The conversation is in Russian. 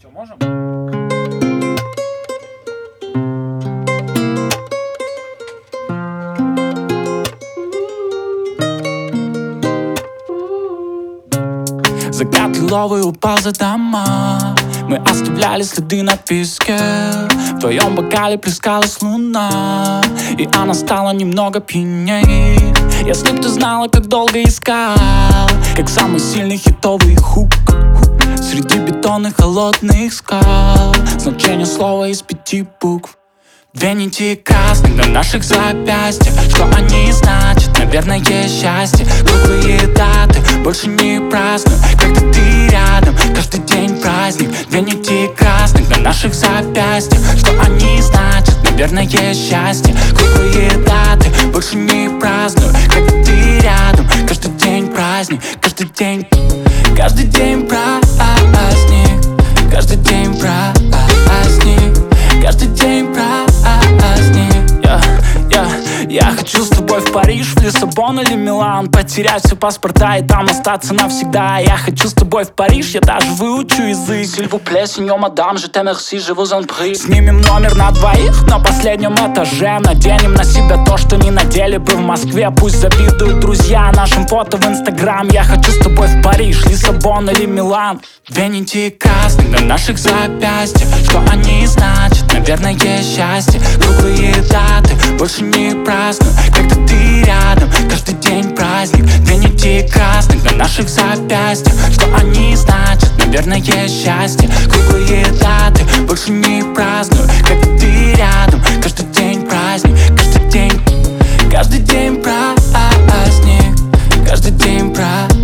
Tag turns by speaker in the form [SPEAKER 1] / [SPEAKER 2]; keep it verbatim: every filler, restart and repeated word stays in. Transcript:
[SPEAKER 1] Что, можем?
[SPEAKER 2] Закат лиловый упал за дома. Мы оставляли следы на песке. В твоем бокале плескалась луна, и она стала немного пьяней. Если б ты знала, как долго искал, как самый сильный хитовый хук среди бетонных холодных скал. Значение слова из пяти букв. Две нити красных на наших запястьях. Что они значат? Наверное, счастье. Круглые даты больше не праздную, когда ты рядом, каждый день праздник. Две нити красных на наших запястьях. Что они значат? Наверное, счастье. Круглые даты больше не праздную, когда ты рядом, каждый день праздник. Каждый день, каждый день праздник. Каждый день праздник. Каждый день праздник. Я, я, я хочу с тобой в Париж, в Лиссабон или Милан, потерять все паспорта и там остаться навсегда. Я хочу с тобой в Париж, я даже выучу язык. S'il vous plaît, signor, madame, je te remercie, je vous en prie. Снимем номер на двоих на последнем этаже. Наденем на себя то, что не надели бы в Москве. Пусть завидуют друзья нашим фото в Инстаграм. Я хочу с тобой в Париж, Лиссабон или Милан. Две нити красных на наших запястьях. Что они значат? Наверное, счастье. Круглые даты больше не праздную, когда ты рядом, каждый день праздник. Две нити красных на наших запястьях. Что они значат? Наверное, счастье. Круглые даты больше не праздную, когда ты рядом, каждый день праздник. Каждый день, каждый день праздник. Каждый день праздник.